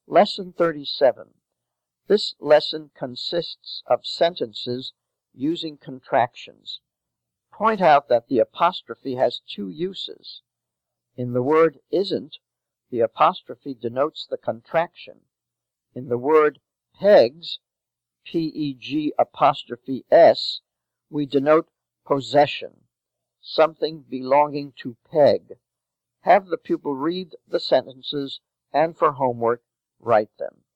Lesson 37. This lesson consists of sentences using contractions. Point out that the apostrophe has two uses. In the word isn't, the apostrophe denotes the contraction. In the word pegs, P-E-G apostrophe S, we denote possession, something belonging to peg. Have the pupil read the sentences and for homework, write them.